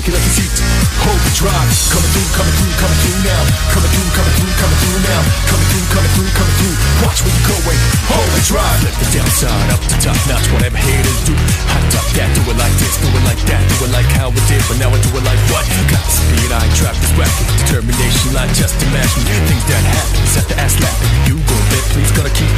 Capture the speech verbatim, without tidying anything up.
he like his heat. Overdrive, coming through, coming through, coming through now. Coming through, coming through, coming through now. Coming through, coming through, coming through. Watch where you going. Overdrive. Flip the downside up to top notch, whatever haters do. Hot top that, do it like this, do it like that, do it like how it did, but now I do it like what? Got the speed, I ain't trapped, this wacky. Determination, like just imagine things that happen. Set the ass laughing. You go there, please, gotta keep